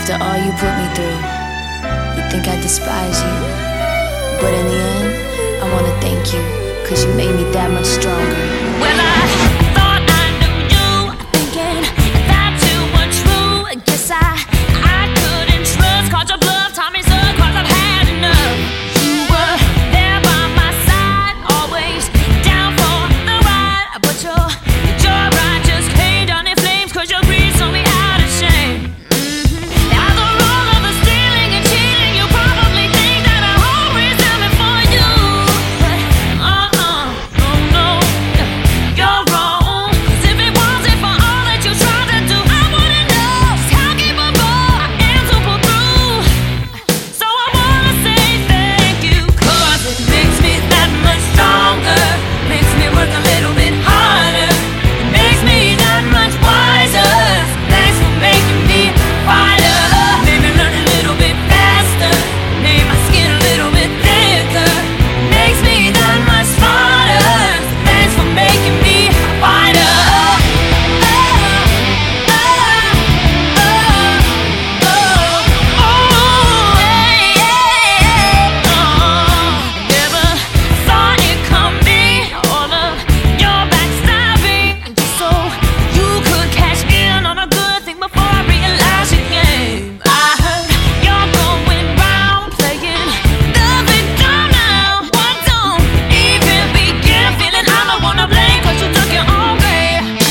After all you put me through, you think I despise you. But in the end, I wanna thank you, 'cause you made me that much stronger. Well, I thought I knew you, thinking that you were true. Guess I couldn't trust, called your bluff, taught me so, 'cause I've had enough. You were there by my side, always down for the ride. But your ride just came down in flames, 'cause your greed saw me out of shame. After all of the stealing and cheating, you probably think that I always am it for you. But no, no, you're wrong. 'Cause if it wasn't for all that you tried to do, I wouldn't know just how capable I am to pull through. So I wanna say thank you, 'cause it makes me that much stronger, makes me work a little bit harder, it makes me that much wiser. Thanks for making me a fighter, made me learn a little bit faster, made my skin a little bit thicker, makes me that much smarter. Thanks for making me a fighter. Never saw it coming, all of your backstabbing, just so you could cash in on a good thing before I realized your game. I heard you're going round playing the victim now. What don't even begin feeling I'm the one to blame, 'cause you took your own way.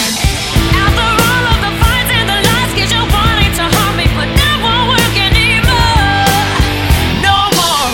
After all of the fights and the lies, 'cause you wanted to harm me, but that won't work anymore. No more,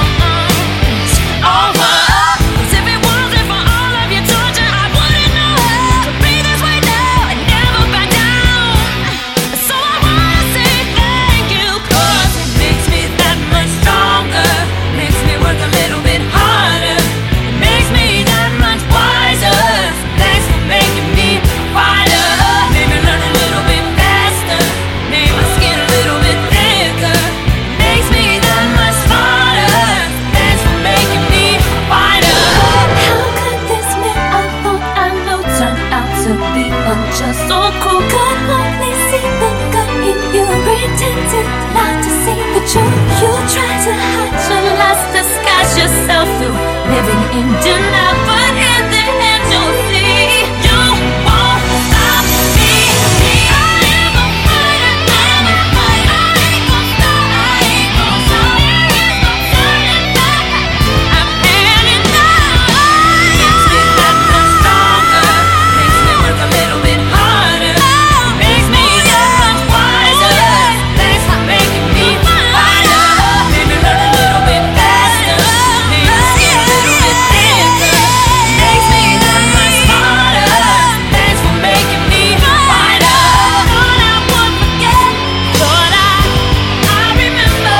it's over. 'Cause if it wasn't for all of your torture, I wouldn't know how to be this way now and never back down. So I wanna say thank you, 'cause it makes me that much stronger, makes me work a little bit harder, it makes me that much wiser. Thanks for making me a fighter, made me learn a little bit faster, made my skin a little bit thicker, makes me that much smarter. Thanks for making me a fighter. How could this man I thought I know turn out to be unjust? So cruel, could only see the good in you, pretended not to see the truth. You tried to hide your lies, disguise yourself through living in denial, but in the end you'll see you won't stop me. I am a fighter, I'm a fighter. I ain't gon' stop, I ain't gon' stop. There is no turning back, I'm heading now. Makes me that much stronger, makes me work a little bit harder, makes me that much wiser. Thanks for making me a fighter, made me learn a little bit faster, made my skin a little bit thicker, makes me that much smarter. Thanks for making me a fighter. Thought I would forget, thought I remember,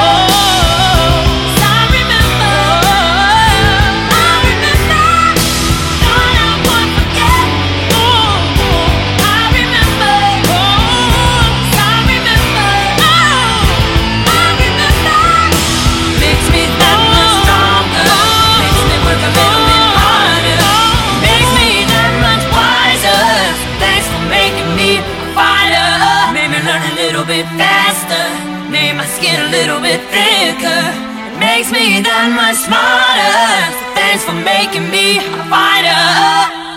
I remember, I remember. Thought I would forget, I remember, I remember, I remember. Makes me that much stronger, makes me work a little bit harder, makes me that much wiser. Thanks for making me a fighter, made me learn a little bit faster, made my skin a little bit thicker, makes me that much smarter. Thanks for making me a fighter.